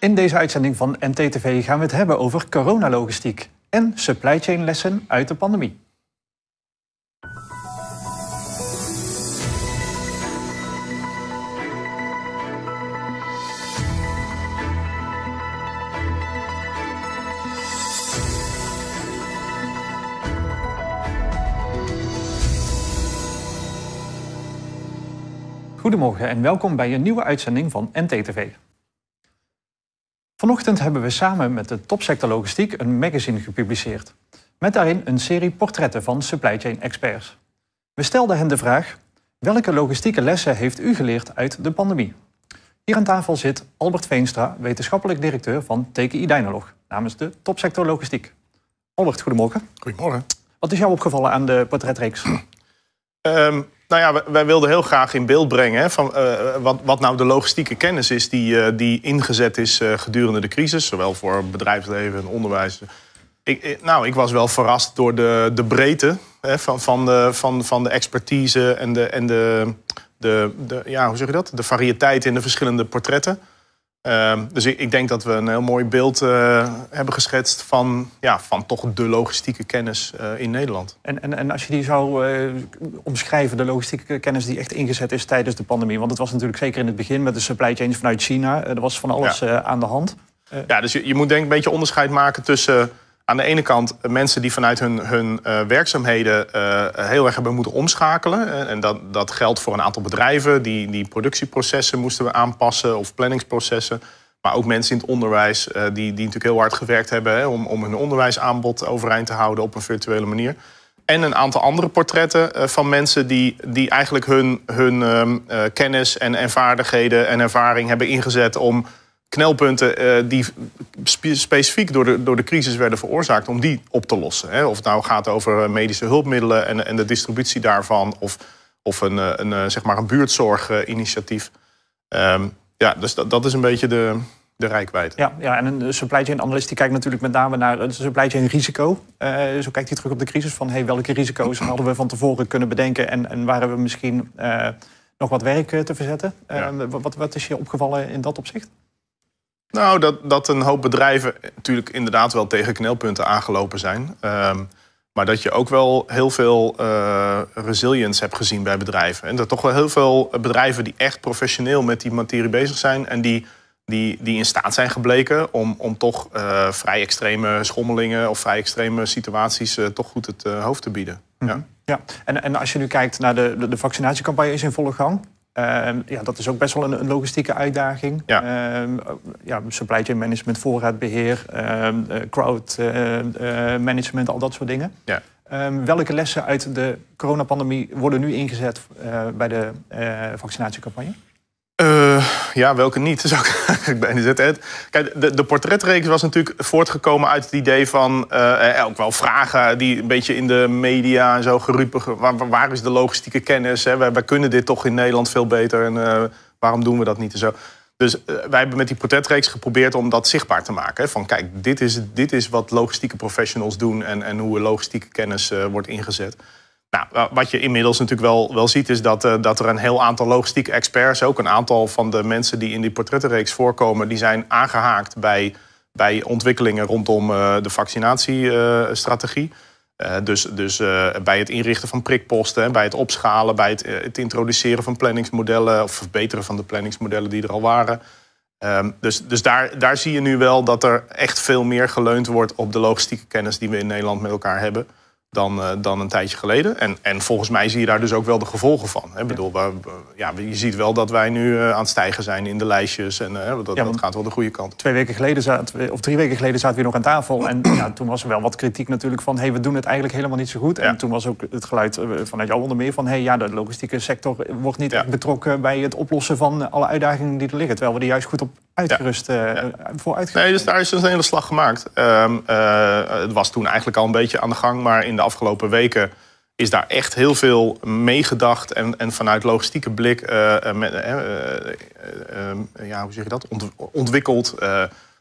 In deze uitzending van NTTV gaan we het hebben over coronalogistiek en supply chain lessen uit de pandemie. Goedemorgen en welkom bij een nieuwe uitzending van NTTV. Vanochtend hebben we samen met de Topsector Logistiek een magazine gepubliceerd. Met daarin een serie portretten van supply chain experts. We stelden hen de vraag: welke logistieke lessen heeft u geleerd uit de pandemie? Hier aan tafel zit Albert Veenstra, wetenschappelijk directeur van TKI Dynalog, namens de Topsector Logistiek. Albert, goedemorgen. Goedemorgen. Wat is jou opgevallen aan de portretreeks? Wij wilden heel graag in beeld brengen van wat nou de logistieke kennis is die ingezet is gedurende de crisis, zowel voor bedrijfsleven en onderwijs. Ik was wel verrast door de breedte van de expertise en hoe zeg je dat? De variëteit in de verschillende portretten. Dus ik denk dat we een heel mooi beeld hebben geschetst van toch de logistieke kennis in Nederland. En als je die zou omschrijven, de logistieke kennis die echt ingezet is tijdens de pandemie. Want het was natuurlijk zeker in het begin met de supply chains vanuit China. Er was van alles aan de hand. Dus je moet denk ik een beetje onderscheid maken tussen aan de ene kant mensen die vanuit hun werkzaamheden heel erg hebben moeten omschakelen. En dat geldt voor een aantal bedrijven. Die productieprocessen moesten we aanpassen of planningsprocessen. Maar ook mensen in het onderwijs die natuurlijk heel hard gewerkt hebben om hun onderwijsaanbod overeind te houden op een virtuele manier. En een aantal andere portretten van mensen die eigenlijk hun kennis en vaardigheden en ervaring hebben ingezet om knelpunten die specifiek door de crisis werden veroorzaakt, om die op te lossen. Of het nou gaat over medische hulpmiddelen en de distributie daarvan, of een buurtzorginitiatief. Dus dat is een beetje de reikwijdte. Ja, en een supply chain analyst die kijkt natuurlijk met name naar het supply chain risico. Zo kijkt hij terug op de crisis van welke risico's hadden we van tevoren kunnen bedenken en waren we misschien nog wat werk te verzetten. Wat is je opgevallen in dat opzicht? Nou, dat een hoop bedrijven natuurlijk inderdaad wel tegen knelpunten aangelopen zijn. Maar dat je ook wel heel veel resilience hebt gezien bij bedrijven. En dat toch wel heel veel bedrijven die echt professioneel met die materie bezig zijn en die in staat zijn gebleken om toch vrij extreme schommelingen of vrij extreme situaties toch goed het hoofd te bieden. Ja. En als je nu kijkt naar de vaccinatiecampagne is in volle gang. Dat is ook best wel een logistieke uitdaging. Supply chain management, voorraadbeheer, crowd management, al dat soort dingen. Ja. Welke lessen uit de coronapandemie worden nu ingezet bij de vaccinatiecampagne? Welke niet, zou ik eigenlijk bijna zeggen. Kijk, de portretreeks was natuurlijk voortgekomen uit het idee van ook wel vragen die een beetje in de media en zo geroepen. Waar is de logistieke kennis? Wij kunnen dit toch in Nederland veel beter en waarom doen we dat niet en zo. Dus wij hebben met die portretreeks geprobeerd om dat zichtbaar te maken. Van kijk, dit is wat logistieke professionals doen en hoe logistieke kennis wordt ingezet. Nou, wat je inmiddels natuurlijk wel ziet is dat er een heel aantal logistieke experts, ook een aantal van de mensen die in die portrettenreeks voorkomen, die zijn aangehaakt bij ontwikkelingen rondom de vaccinatiestrategie. Dus bij het inrichten van prikposten, bij het opschalen, bij het introduceren van planningsmodellen of verbeteren van de planningsmodellen die er al waren. Dus daar zie je nu wel dat er echt veel meer geleund wordt op de logistieke kennis die we in Nederland met elkaar hebben dan een tijdje geleden. En volgens mij zie je daar dus ook wel de gevolgen van. Ik bedoel, je ziet wel dat wij nu aan het stijgen zijn in de lijstjes. En dat gaat wel de goede kant. 3 weken geleden zaten we nog aan tafel. En toen was er wel wat kritiek natuurlijk van we doen het eigenlijk helemaal niet zo goed. En toen was ook het geluid vanuit jou onder meer van de logistieke sector wordt niet echt betrokken bij het oplossen van alle uitdagingen die er liggen. Terwijl we er juist goed op uitgerust voor uitgerust. Nee, dus daar is een hele slag gemaakt. Het was toen eigenlijk al een beetje aan de gang, maar in de afgelopen weken is daar echt heel veel meegedacht en vanuit logistieke blik hoe zeg je dat? Ontwikkeld.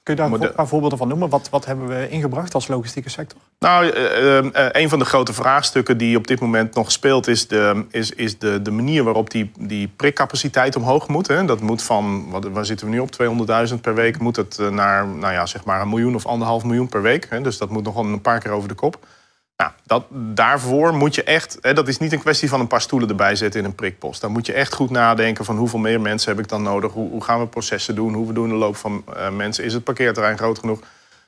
Kun je daar een paar voorbeelden van noemen? Wat hebben we ingebracht als logistieke sector? Nou, een van de grote vraagstukken die op dit moment nog speelt is de manier waarop die prikcapaciteit omhoog moet. Hè. Dat moet van, waar zitten we nu op, 200.000 per week, moet het naar zeg maar 1 miljoen of 1,5 miljoen per week. Hè. Dus dat moet nog wel een paar keer over de kop. Nou, daarvoor moet je echt, dat is niet een kwestie van een paar stoelen erbij zetten in een prikpost. Dan moet je echt goed nadenken van hoeveel meer mensen heb ik dan nodig? Hoe gaan we processen doen? Hoe we doen de loop van mensen? Is het parkeerterrein groot genoeg?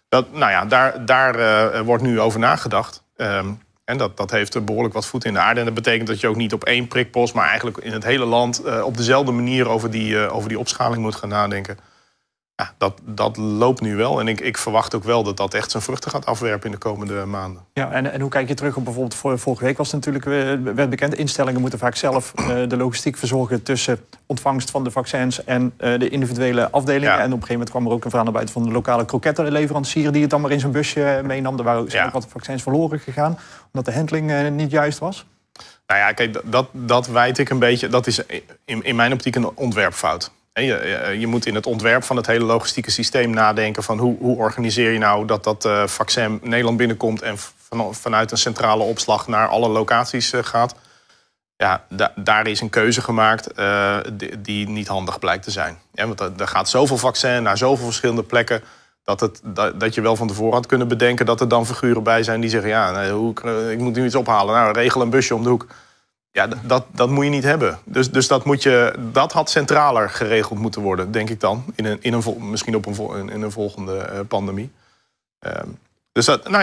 Daar wordt nu over nagedacht. En dat heeft behoorlijk wat voet in de aarde. En dat betekent dat je ook niet op 1 prikpost, maar eigenlijk in het hele land op dezelfde manier over die opschaling moet gaan nadenken. Ja, dat loopt nu wel. En ik verwacht ook wel dat echt zijn vruchten gaat afwerpen in de komende maanden. Ja, en hoe kijk je terug op bijvoorbeeld vorige week was het natuurlijk werd bekend. Instellingen moeten vaak zelf de logistiek verzorgen tussen ontvangst van de vaccins en de individuele afdelingen. Ja. En op een gegeven moment kwam er ook een verhaal naar buiten van de lokale krokettenleverancier die het dan maar in zijn busje meenam. Er waren ook wat vaccins verloren gegaan, omdat de handling niet juist was. Nou ja, kijk, dat wijd ik een beetje. Dat is in mijn optiek een ontwerpfout. Je moet in het ontwerp van het hele logistieke systeem nadenken van hoe organiseer je nou dat vaccin Nederland binnenkomt en vanuit een centrale opslag naar alle locaties gaat. Ja, daar is een keuze gemaakt die niet handig blijkt te zijn. Ja, want er gaat zoveel vaccin naar zoveel verschillende plekken dat je wel van tevoren had kunnen bedenken dat er dan figuren bij zijn die zeggen ik moet nu iets ophalen. Nou, regel een busje om de hoek. Ja, dat moet je niet hebben. Dus dat had centraler geregeld moeten worden, denk ik dan. Misschien in een volgende pandemie. Dus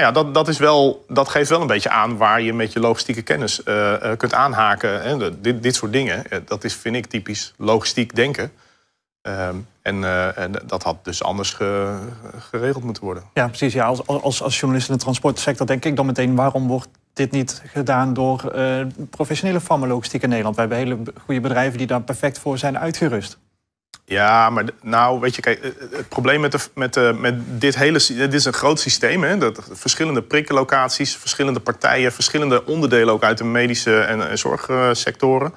dat geeft wel een beetje aan waar je met je logistieke kennis kunt aanhaken. Hè. Dit soort dingen, dat vind ik typisch logistiek denken. En dat had dus anders geregeld moeten worden. Ja, precies. Ja, als journalist in de transportsector denk ik dan meteen, waarom wordt dit niet gedaan door professionele farmalogistiek in Nederland? We hebben hele goede bedrijven die daar perfect voor zijn uitgerust. Ja, maar weet je, kijk, het probleem met dit is een groot systeem. Hè, verschillende prikkenlocaties, verschillende partijen, verschillende onderdelen ook uit de medische en zorgsectoren.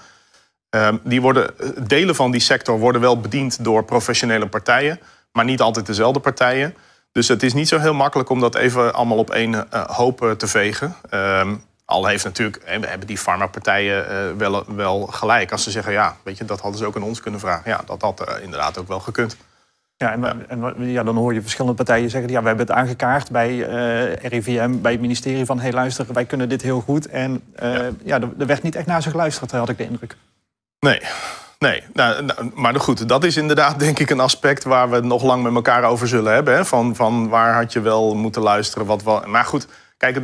Delen van die sector worden wel bediend door professionele partijen, maar niet altijd dezelfde partijen. Dus het is niet zo heel makkelijk om dat even allemaal op één hoop te vegen. Al hebben die farmapartijen wel gelijk als ze zeggen, weet je, dat hadden ze ook aan ons kunnen vragen. Ja, dat had inderdaad ook wel gekund. Ja, en dan hoor je verschillende partijen zeggen, we hebben het aangekaart bij RIVM, bij het ministerie van, luister, wij kunnen dit heel goed. En er werd niet echt naar ze geluisterd, had ik de indruk. Nee, maar goed, dat is inderdaad denk ik een aspect waar we het nog lang met elkaar over zullen hebben. Hè? Van waar had je wel moeten luisteren, maar goed, kijk,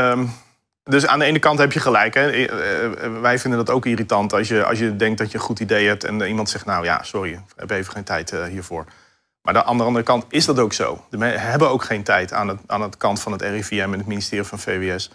dus aan de ene kant heb je gelijk. Hè? Wij vinden dat ook irritant als je denkt dat je een goed idee hebt en iemand zegt, sorry, we hebben even geen tijd hiervoor. Maar aan de andere kant is dat ook zo. We hebben ook geen tijd aan het kant van het RIVM en het ministerie van VWS.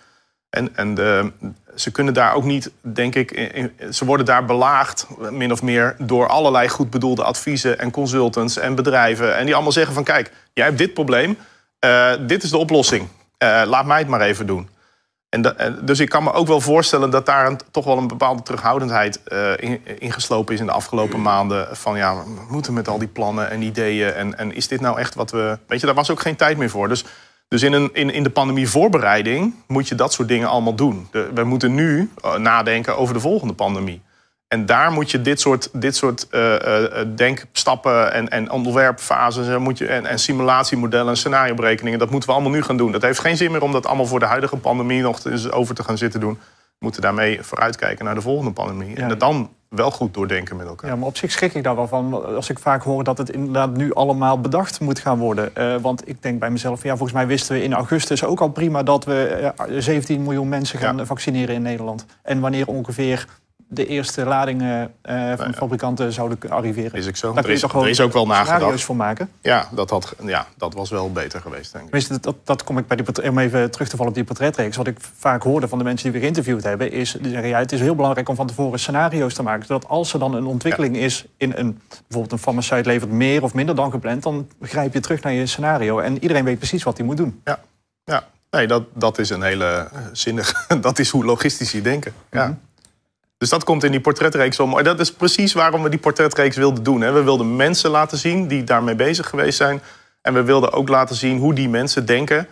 Ze kunnen daar ook niet, denk ik, ze worden daar belaagd, min of meer, door allerlei goed bedoelde adviezen en consultants en bedrijven. En die allemaal zeggen van, kijk, jij hebt dit probleem, dit is de oplossing. Laat mij het maar even doen. Dus ik kan me ook wel voorstellen dat daar toch wel een bepaalde terughoudendheid ingeslopen is in de afgelopen maanden. Van we moeten met al die plannen en ideeën. En is dit nou echt wat we... Weet je, daar was ook geen tijd meer voor. Dus in de pandemievoorbereiding moet je dat soort dingen allemaal doen. We moeten nu nadenken over de volgende pandemie. En daar moet je dit soort denkstappen en ontwerpfases en simulatiemodellen en scenarioberekeningen, dat moeten we allemaal nu gaan doen. Dat heeft geen zin meer om dat allemaal voor de huidige pandemie nog eens over te gaan zitten doen. We moeten daarmee vooruitkijken naar de volgende pandemie. Ja. En dat dan wel goed doordenken met elkaar. Ja, maar op zich schrik ik daar wel van als ik vaak hoor dat het inderdaad nu allemaal bedacht moet gaan worden. Want ik denk bij mezelf, volgens mij wisten we in augustus ook al prima dat we 17 miljoen mensen gaan vaccineren in Nederland. En wanneer ongeveer de eerste ladingen van fabrikanten zouden arriveren. Is ook zo. Er is ook wel nagedacht voor maken. Ja, dat was wel beter geweest, denk ik. Dat kom ik om even terug te vallen op die portretreeks. Wat ik vaak hoorde van de mensen die we geïnterviewd hebben, is die zeggen, het is heel belangrijk om van tevoren scenario's te maken. Zodat als er dan een ontwikkeling is in bijvoorbeeld een farmaceut levert meer of minder dan gepland, dan grijp je terug naar je scenario. En iedereen weet precies wat hij moet doen. Ja. Nee, dat is een hele zinnige. Dat is hoe logistici denken. Ja. Mm-hmm. Dus dat komt in die portretreeks om. En dat is precies waarom we die portretreeks wilden doen. Hè. We wilden mensen laten zien die daarmee bezig geweest zijn. En we wilden ook laten zien hoe die mensen denken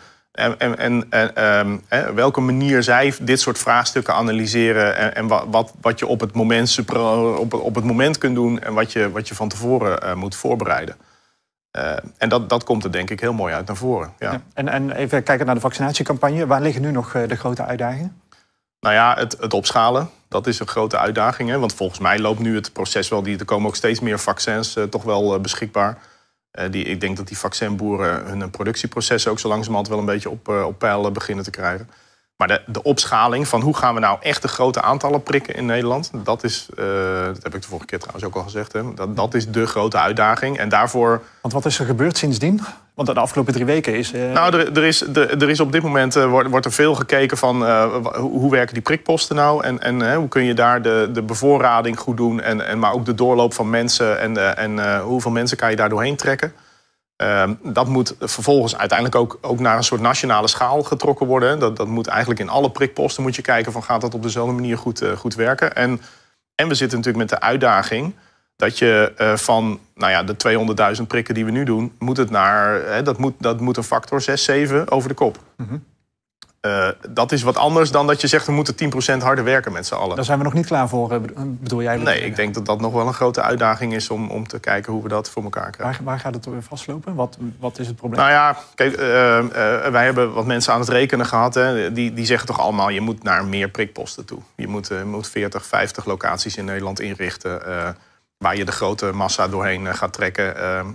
en welke manier zij dit soort vraagstukken analyseren en wat je op het moment kunt doen en wat je van tevoren moet voorbereiden. En dat komt er denk ik heel mooi uit naar voren. Ja. Ja, en even kijken naar de vaccinatiecampagne. Waar liggen nu nog de grote uitdagingen? Nou ja, het opschalen. Dat is een grote uitdaging. Hè? Want volgens mij loopt nu het proces wel. Er komen ook steeds meer vaccins toch wel beschikbaar. Ik denk dat die vaccinboeren hun productieprocessen ook zo langzamerhand wel een beetje op peil beginnen te krijgen. Maar de opschaling van hoe gaan we nou echt de grote aantallen prikken in Nederland, dat heb ik de vorige keer trouwens ook al gezegd, hè, dat is de grote uitdaging. En daarvoor. Want wat is er gebeurd sindsdien? Want de afgelopen 3 weken is. Nou, er is op dit moment wordt er veel gekeken van hoe werken die prikposten nou en hoe kun je daar de bevoorrading goed doen maar ook de doorloop van mensen en hoeveel mensen kan je daar doorheen trekken. Dat moet vervolgens uiteindelijk ook naar een soort nationale schaal getrokken worden. Dat moet eigenlijk in alle prikposten moet je kijken van gaat dat op dezelfde manier goed werken. En we zitten natuurlijk met de uitdaging dat je van de 200.000 prikken die we nu doen, moet het naar dat moet een factor 6, 7 over de kop. Mm-hmm. Dat is wat anders dan dat je zegt we moeten 10% harder werken met z'n allen. Daar zijn we nog niet klaar voor, bedoel jij? Nee, ik denk dat dat nog wel een grote uitdaging is om te kijken hoe we dat voor elkaar krijgen. Waar gaat het vastlopen? Wat is het probleem? Nou ja, kijk, wij hebben wat mensen aan het rekenen gehad. Hè. Die zeggen toch allemaal, je moet naar meer prikposten toe. Je moet 40, 50 locaties in Nederland inrichten waar je de grote massa doorheen gaat trekken.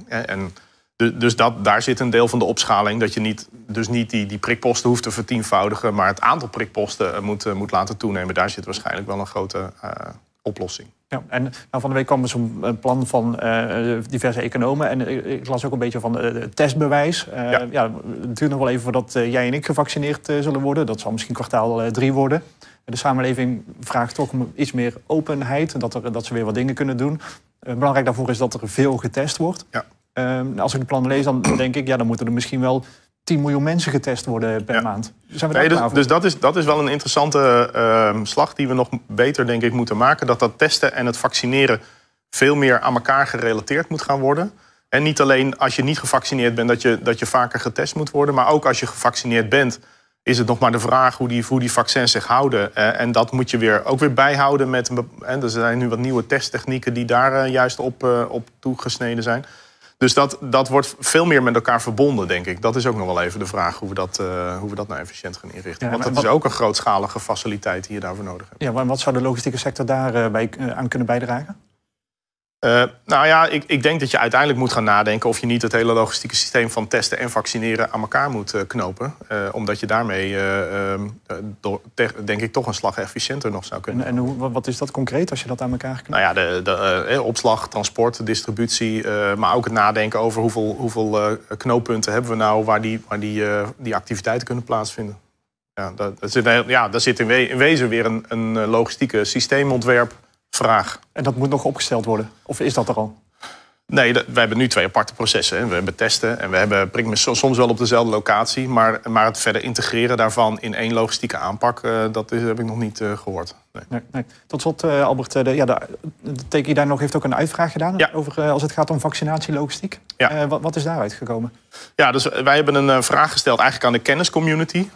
Dus daar zit een deel van de opschaling. Dat je niet die prikposten hoeft te vertienvoudigen, maar het aantal prikposten moet laten toenemen. Daar zit waarschijnlijk wel een grote oplossing. Ja, en van de week kwam er zo'n plan van diverse economen. En ik las ook een beetje van het testbewijs. Het duurt nog wel even voordat jij en ik gevaccineerd zullen worden. Dat zal misschien kwartaal 3 worden. De samenleving vraagt toch om iets meer openheid. Dat ze weer wat dingen kunnen doen. Belangrijk daarvoor is dat er veel getest wordt. Ja. Als ik de plannen lees, dan denk ik, dan moeten er misschien wel 10 miljoen mensen getest worden per maand. Zijn we daar dus dat is wel een interessante slag die we nog beter, denk ik, moeten maken. Dat testen en het vaccineren veel meer aan elkaar gerelateerd moet gaan worden. En niet alleen als je niet gevaccineerd bent dat je vaker getest moet worden. Maar ook als je gevaccineerd bent, is het nog maar de vraag hoe die vaccins zich houden. En dat moet je ook weer bijhouden met er zijn nu wat nieuwe testtechnieken die daar juist op toegesneden zijn. Dus dat wordt veel meer met elkaar verbonden, denk ik. Dat is ook nog wel even de vraag hoe we dat nou efficiënt gaan inrichten. Want dat is ook een grootschalige faciliteit die je daarvoor nodig hebt. Ja, maar wat zou de logistieke sector daar aan kunnen bijdragen? Ik denk dat je uiteindelijk moet gaan nadenken of je niet het hele logistieke systeem van testen en vaccineren aan elkaar moet knopen. Omdat je daarmee, denk ik, toch een slag efficiënter nog zou kunnen. En wat is dat concreet als je dat aan elkaar knopt? Nou ja, de opslag, transport, distributie, maar ook het nadenken over hoeveel knooppunten hebben we nou waar die activiteiten kunnen plaatsvinden. Daar zit in wezen weer een logistieke systeemontwerp. Vraag. En dat moet nog opgesteld worden? Of is dat er al? Nee, we hebben nu 2 aparte processen. Hè. We hebben testen en we hebben prikken soms wel op dezelfde locatie. Maar het verder integreren daarvan in 1 logistieke aanpak, dat heb ik nog niet gehoord. Nee. Tot slot, Albert, de TKI daar nog heeft ook een uitvraag gedaan over als het gaat om vaccinatielogistiek. Ja. Wat is daaruit gekomen? Ja, dus wij hebben een vraag gesteld eigenlijk aan de kenniscommunity.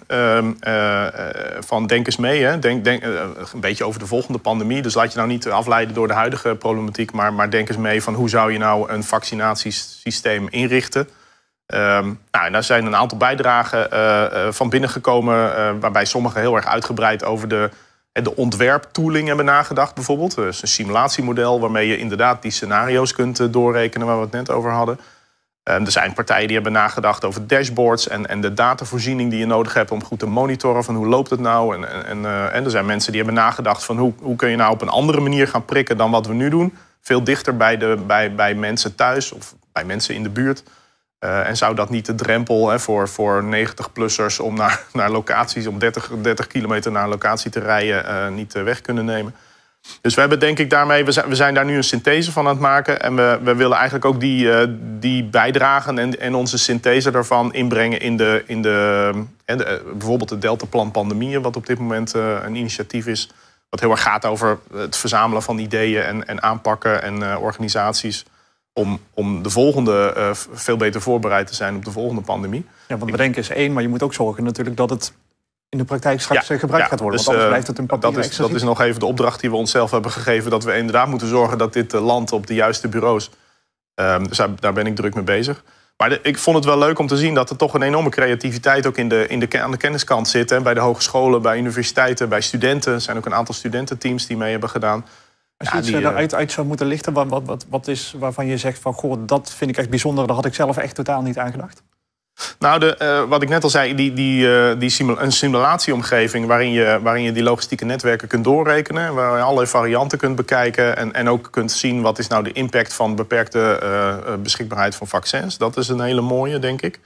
Van denk eens mee. Hè. Denk een beetje over de volgende pandemie. Dus laat je nou niet afleiden door de huidige problematiek. Maar denk eens mee van hoe zou je nou een vaccinatiesysteem inrichten. Daar zijn een aantal bijdragen van binnengekomen. Waarbij sommigen heel erg uitgebreid over de ontwerptooling hebben nagedacht bijvoorbeeld. Dus een simulatiemodel waarmee je inderdaad die scenario's kunt doorrekenen waar we het net over hadden. Er zijn partijen die hebben nagedacht over dashboards en de datavoorziening die je nodig hebt om goed te monitoren van hoe loopt het nou. En er zijn mensen die hebben nagedacht van hoe kun je nou op een andere manier gaan prikken dan wat we nu doen. Veel dichter bij mensen thuis of bij mensen in de buurt. En zou dat niet de drempel voor 90-plussers om naar locaties, om 30 kilometer naar een locatie te rijden, niet weg kunnen nemen. Dus we hebben denk ik daarmee, we zijn daar nu een synthese van aan het maken. En we willen eigenlijk ook die bijdragen en onze synthese daarvan inbrengen in bijvoorbeeld het Deltaplan Pandemieën, wat op dit moment een initiatief is. Wat heel erg gaat over het verzamelen van ideeën en aanpakken en organisaties om de volgende veel beter voorbereid te zijn op de volgende pandemie. Ja, want bedenken is één, maar je moet ook zorgen natuurlijk dat het in de praktijk straks gebruikt gaat worden. Dus, want anders blijft het een papieren exercitie. Dat is nog even de opdracht die we onszelf hebben gegeven, dat we inderdaad moeten zorgen dat dit landt op de juiste bureaus. Dus daar ben ik druk mee bezig. Maar ik vond het wel leuk om te zien dat er toch een enorme creativiteit ook aan de kenniskant zit. Hè, bij de hogescholen, bij universiteiten, bij studenten. Er zijn ook een aantal studententeams die mee hebben gedaan. Als je iets eruit uit zou moeten lichten, wat is waarvan je zegt van, goh, dat vind ik echt bijzonder. Daar had ik zelf echt totaal niet aan gedacht. Nou, wat ik net al zei, een simulatieomgeving waarin je die logistieke netwerken kunt doorrekenen. Waar je allerlei varianten kunt bekijken. En ook kunt zien wat is nou de impact van beperkte beschikbaarheid van vaccins. Dat is een hele mooie, denk ik.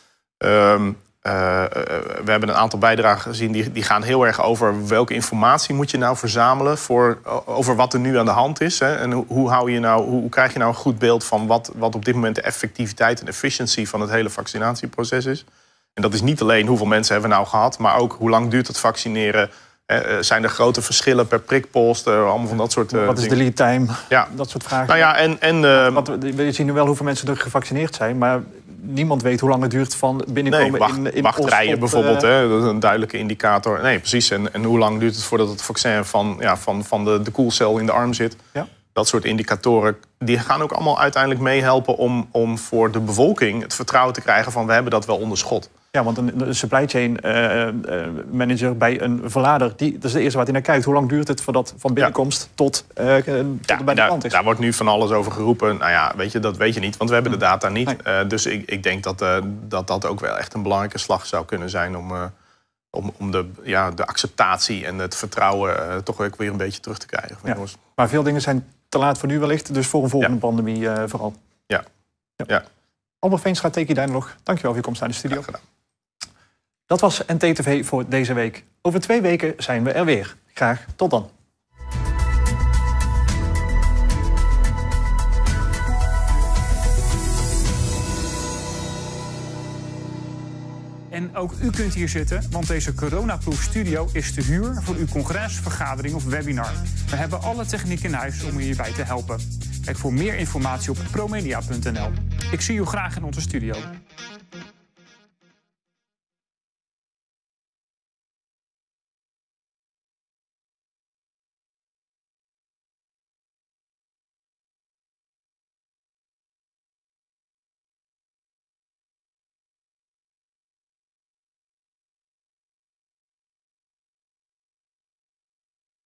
We hebben een aantal bijdragen gezien die gaan heel erg over welke informatie moet je nou verzamelen over wat er nu aan de hand is. Hè? En hoe krijg je nou een goed beeld van wat op dit moment de effectiviteit en efficiëntie van het hele vaccinatieproces is. En dat is niet alleen hoeveel mensen hebben we nou gehad, maar ook hoe lang duurt het vaccineren. Zijn er grote verschillen per prikpost? Allemaal van dat soort wat is de lead time? Ja. Dat soort vragen. Nou ja, we zien nu wel hoeveel mensen er gevaccineerd zijn, maar niemand weet hoe lang het duurt van binnenkomen in wachtrijen bijvoorbeeld. Hè? Dat is een duidelijke indicator. Nee, precies. En hoe lang duurt het voordat het vaccin van de koelcel in de arm zit? Ja. Dat soort indicatoren, die gaan ook allemaal uiteindelijk meehelpen om voor de bevolking het vertrouwen te krijgen van we hebben dat wel onder schot. Ja, want een supply chain manager bij een verlader, dat is de eerste waar hij naar kijkt. Hoe lang duurt het voordat van binnenkomst tot bij de klant is? Daar wordt nu van alles over geroepen. Nou ja, dat weet je niet, want we hebben de data niet. Nee. Dus ik denk dat ook wel echt een belangrijke slag zou kunnen zijn om de acceptatie en het vertrouwen toch ook weer een beetje terug te krijgen. Ja. Maar veel dingen zijn te laat voor nu wellicht, dus voor een volgende pandemie vooral. Ja. Albert Veenstra, Teki Dijnlog, dankjewel voor je komst naar de studio. Dat was NTTV voor deze week. Over 2 weken zijn we er weer. Graag tot dan. En ook u kunt hier zitten, want deze Coronaproof Studio is te huur voor uw congres, vergadering of webinar. We hebben alle techniek in huis om u hierbij te helpen. Kijk voor meer informatie op promedia.nl. Ik zie u graag in onze studio.